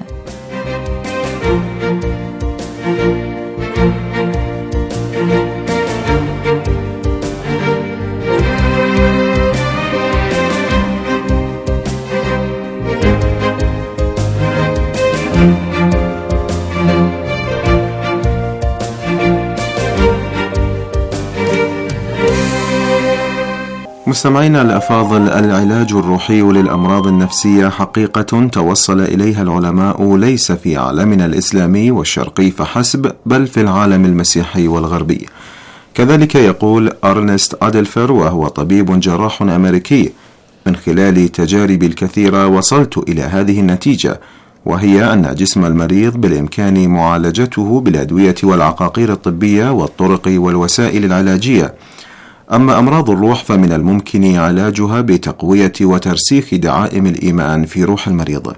مستمعينا الأفاضل، العلاج الروحي للأمراض النفسية حقيقة توصل إليها العلماء ليس في عالمنا الإسلامي والشرقي فحسب، بل في العالم المسيحي والغربي. كذلك يقول أرنست أدلفر، وهو طبيب جراح أمريكي: من خلال تجاربي الكثيرة وصلت إلى هذه النتيجة، وهي أن جسم المريض بالإمكان معالجته بالأدوية والعقاقير الطبية والطرق والوسائل العلاجية. أما أمراض الروح فمن الممكن علاجها بتقوية وترسيخ دعائم الإيمان في روح المريض.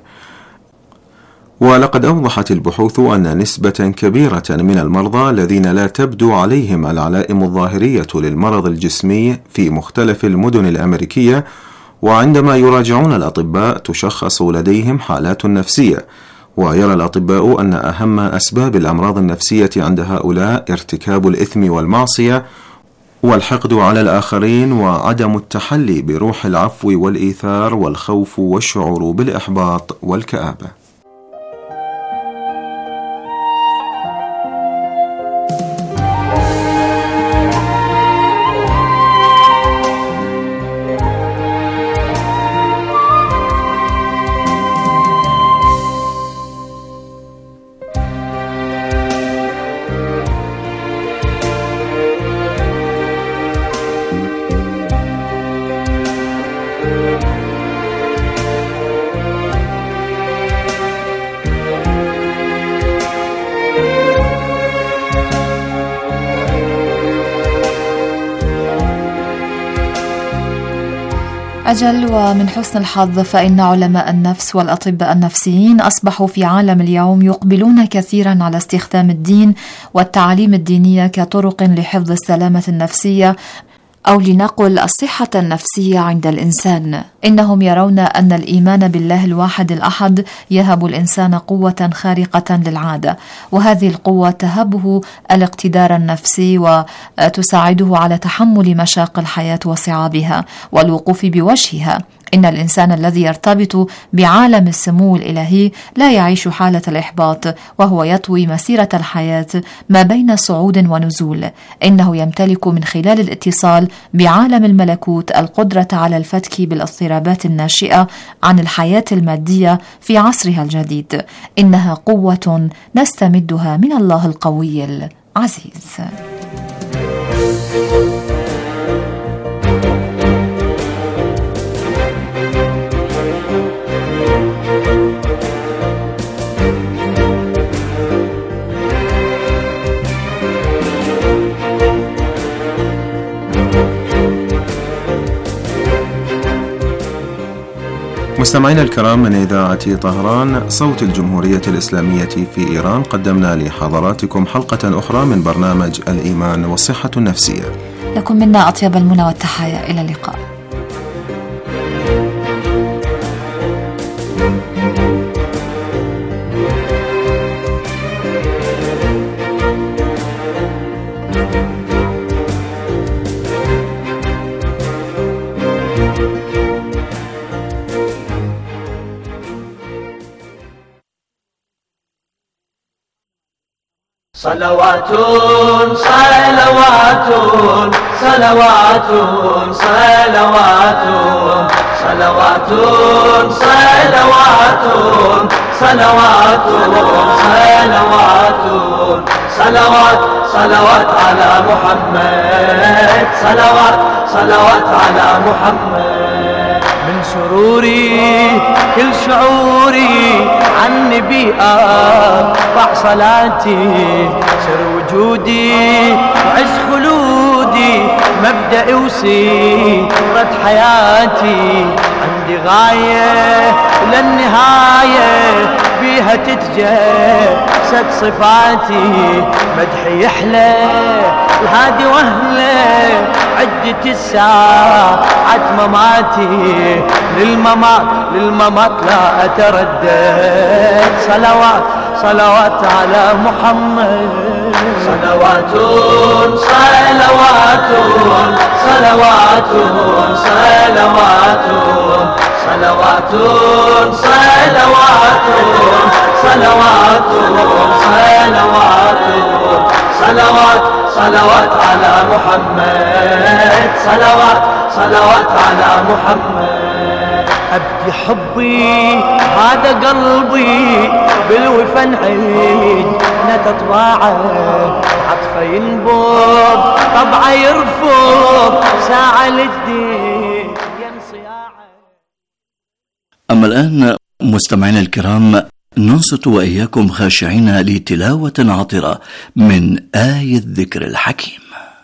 ولقد أوضحت البحوث أن نسبة كبيرة من المرضى الذين لا تبدو عليهم العلائم الظاهرية للمرض الجسمي في مختلف المدن الأمريكية، وعندما يراجعون الأطباء تشخص لديهم حالات نفسية. ويرى الأطباء أن أهم أسباب الأمراض النفسية عند هؤلاء ارتكاب الإثم والمعصية والحقد على الآخرين وعدم التحلي بروح العفو والإيثار والخوف والشعور بالإحباط والكآبة. أجل، ومن حسن الحظ فإن علماء النفس والأطباء النفسيين أصبحوا في عالم اليوم يقبلون كثيرا على استخدام الدين والتعاليم الدينية كطرق لحفظ السلامة النفسية أو لنقل الصحة النفسية عند الإنسان. إنهم يرون أن الإيمان بالله الواحد الأحد يهب الإنسان قوة خارقة للعادة، وهذه القوة تهبه الاقتدار النفسي وتساعده على تحمل مشاق الحياة وصعابها والوقوف بوجهها. إن الإنسان الذي يرتبط بعالم السمو الإلهي لا يعيش حالة الإحباط، وهو يطوي مسيرة الحياة ما بين صعود ونزول. إنه يمتلك من خلال الاتصال بعالم الملكوت القدرة على الفتك بالاضطرابات الناشئة عن الحياة المادية في عصرها الجديد. إنها قوة نستمدها من الله القوي العزيز. مستمعينا الكرام، من إذاعة طهران صوت الجمهورية الإسلامية في إيران، قدمنا لحضراتكم حلقة أخرى من برنامج الإيمان والصحة النفسية. لكم منا أطيب المنى والتحايا، إلى اللقاء. صلوات صلوات صلوات صلوات صلوات صلوات صلوات صلوات صلوات صلوات على محمد، صلوات صلوات على محمد. من سروري كل شعوري عن نبي أرفع صلاتي، سر وجودي وعز خلودي، مبدأ وسيرة حياتي، عندي غاية للنهاية بيها تتجسد صفاتي، مدحي يحلى الهادي وهله، عدة الساعات مماتي، للممات للممات لا أتردد، صلوات صلوات على محمد. صلوات صلوات صلوات صلوات صلوات صلوات صلوات صلوات صلوات صلوات على محمد، صلوات صلوات على محمد. أبدي حبي هذا قلبي بالوفا نعيد نتطباعه، عطفه ينبض طبعه يرفض، ساعة للدين ينصياعه. أما الآن مستمعينا الكرام، ننصت وإياكم خاشعين لتلاوة عطرة من آية الذكر الحكيم.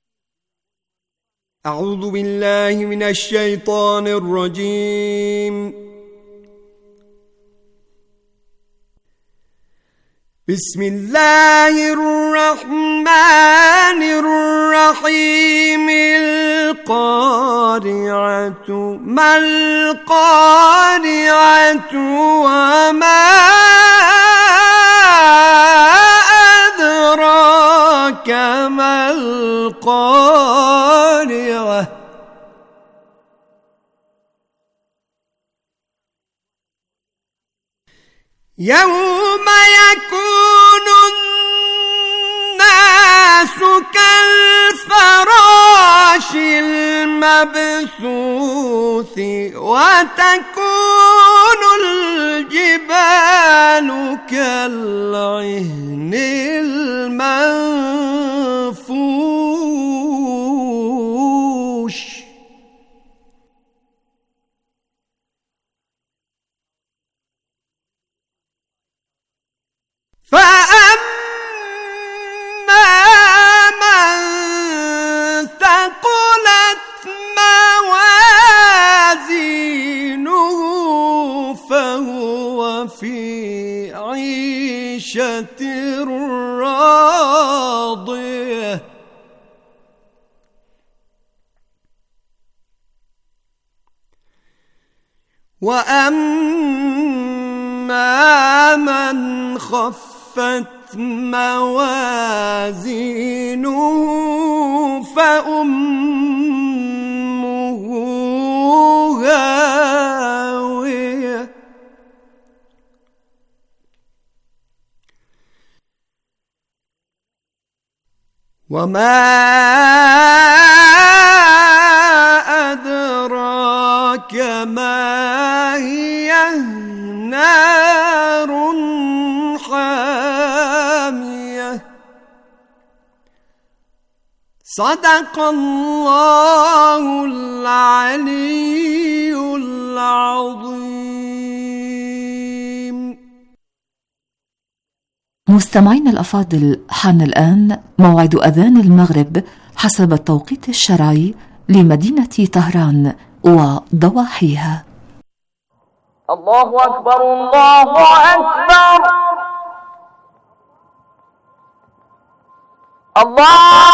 أعوذ بالله من الشيطان الرجيم. بسم الله الرحمن الرحيم. القارعة ما القارعة وما أدراك ما القارعة. يوم يكون الناس كالفراش المبثوث، وتكون الجبال كالعهن المنفوش. فأما من ثقلت موازينه فهو في عيشة راضية، وأما من خفت موازينه فأمه هاوية، وما أدراك ما هي، نار حامية. صدق الله العلي العظيم. مستمعين الأفاضل، حان الآن موعد أذان المغرب حسب التوقيت الشرعي لمدينة طهران وضواحيها. الله أكبر الله أكبر الله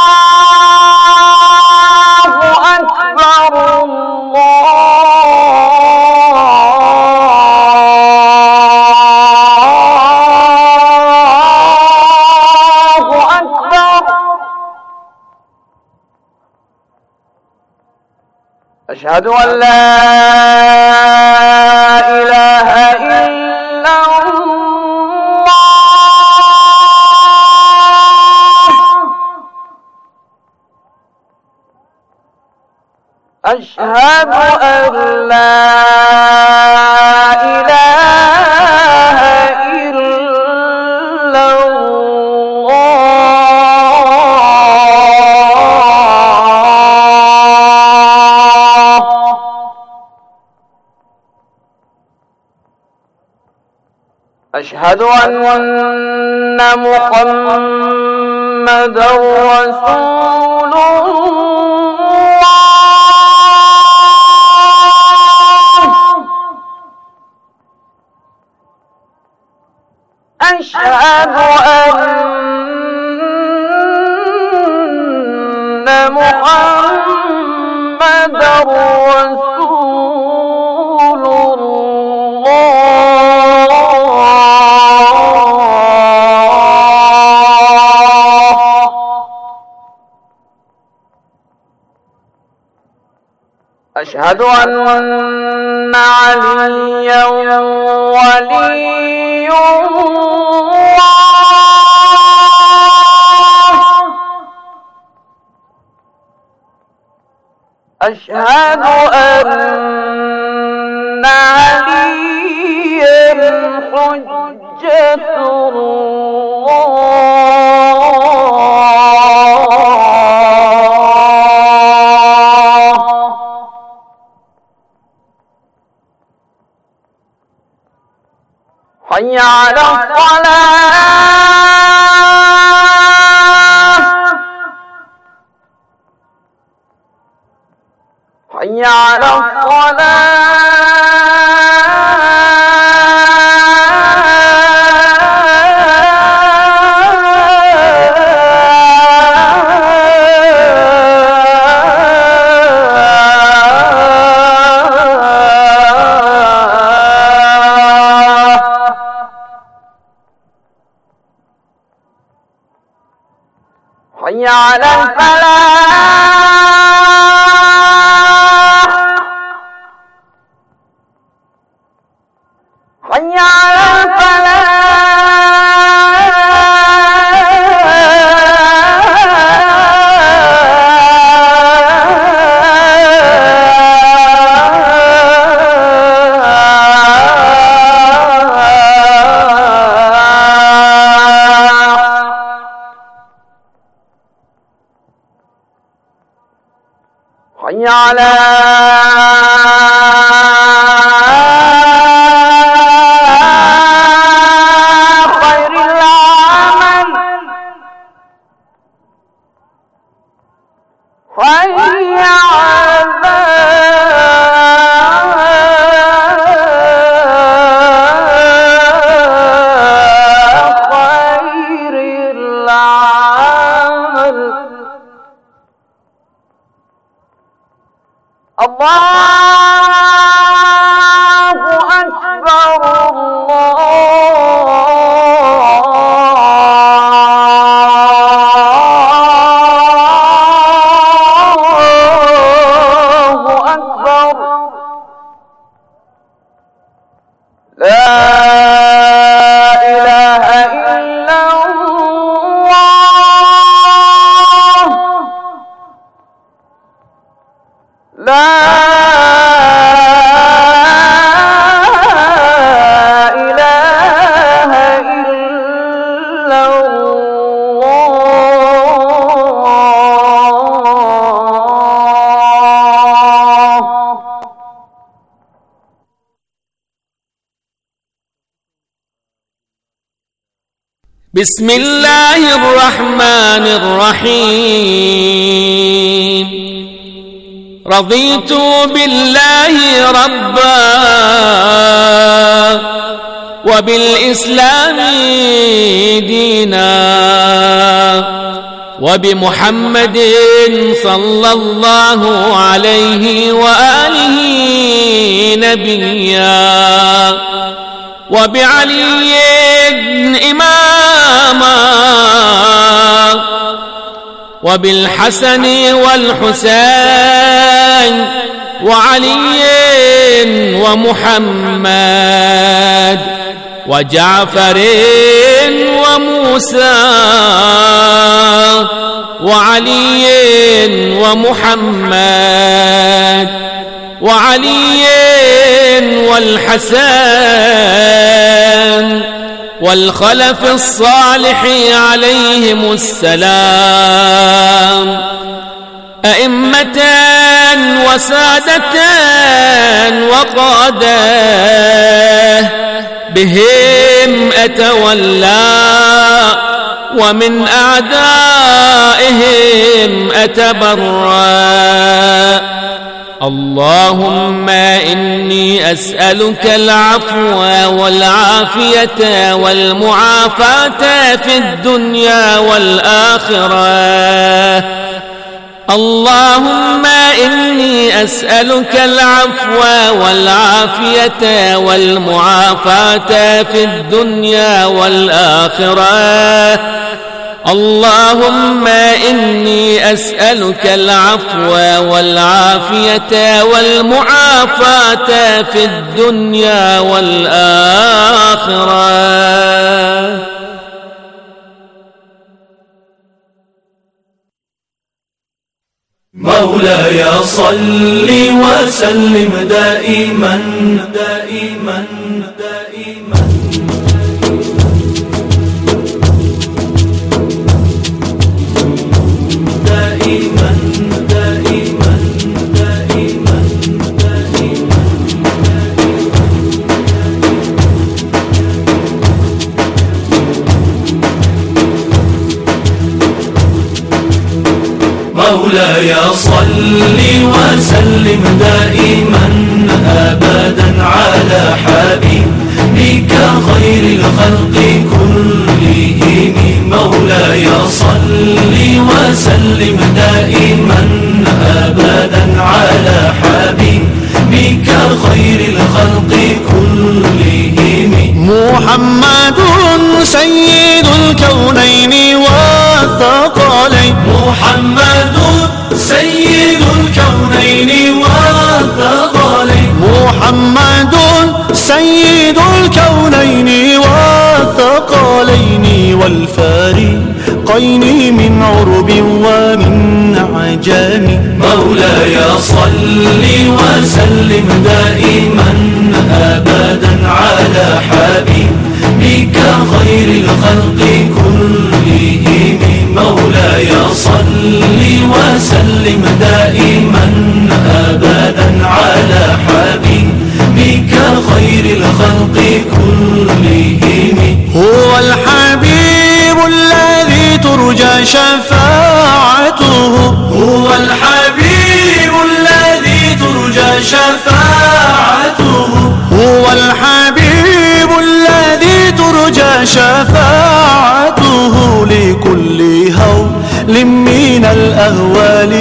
أكبر الله أكبر أشهد أن لا إله إلا الله أشهد أن لا إله إلا الله أشهد أن محمدا رسول الله أشهد أن محمدا رسول الله أشهد أن عليا ولي الله أشهد أن عليا حجة الله حي على الصلاة حي على حي على الفلاح حي على حي على خير العمل حي على خير العمل الله أكبر الله أكبر لا إله إلا الله لا إله إلا الله بسم الله الرحمن الرحيم رضيت بالله ربا وبالإسلام دينا وبمحمد صلى الله عليه وآله نبيا وبعلي إماما وبالحسن والحسين وعلي ومحمد وجعفر وموسى وعلي ومحمد وعلي والحسن والخلف الصالح عليهم السلام أئمة وسادة وقادة بهم أتولى ومن أعدائهم أتبرأ اللهم إني أسألك العفو والعافية والمعافاة في الدنيا والآخرة اللهم إني أسألك العفو والعافية والمعافاة في الدنيا والآخرة اللهم إني أسألك العفو والعافية والمعافاة في الدنيا والآخرة. مولاي صل وسلم دائما دائما دائما دائما دائما دائما مولاي صل وسلم دائما أبدا على حبيبك خير الخلق كلهم مولاي صل وسلم دائما أبدا على حبيبك خير الخلق كلهم محمد سيد الكونين والثقلين محمد سيد الكونين والثقلين محمد سيد الكونين والثقلين والفارقين من عرب ومن عجم مولاي صل وسلم دائما أبدا على حبيبك خير الخلق كلهم مولاي صل وسلم دائما أبدا على حبيبك خير الخلق كلهم هو الحبيب الذي ترجى شفاعته هو الحبيب الذي ترجى شفاعته هو الحبيب الذي ترجى شفاعته لكل هول من الأهوال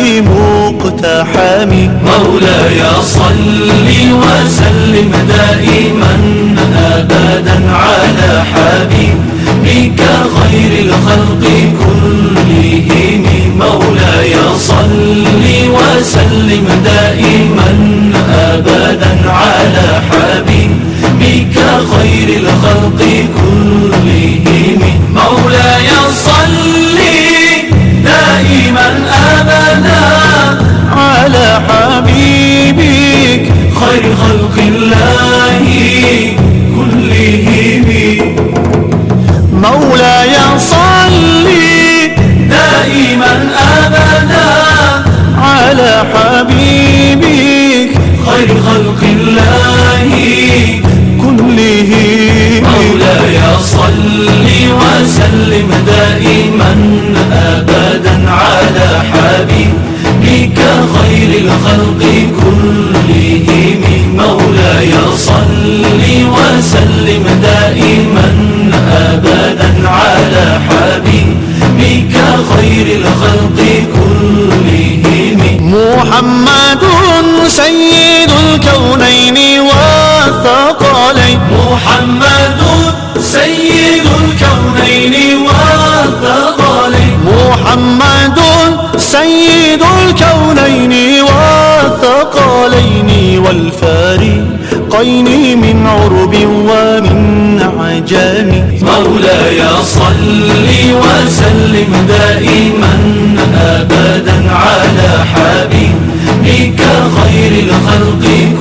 مقتحم مولاي صل وسلم دائما أبدا على حبيبك خير الخلق كلهم مولاي صل وسلم دائما أبدا على حبيبك خير الخلق كلهم مولاي صل دائما أبدا على حبيبك خير خلق الله كلهم مولاي صل دائما أبدا على حبيبك خير خلق الله كلهم مولاي صل وسلم دائما أبدا على حبيبك خير خير الخلق كلهم. مولاي صل وسلم دائما أبدا على حبيبك خير الخلق كلهم. محمد سيد الكونين والثقلين. محمد سيد الكونين والثقلين. محمد سيد الكونين والثقلين والفارقين من عرب ومن عجم. مولاي صل وسلم دائما أبدا على حبيبك خير الخلق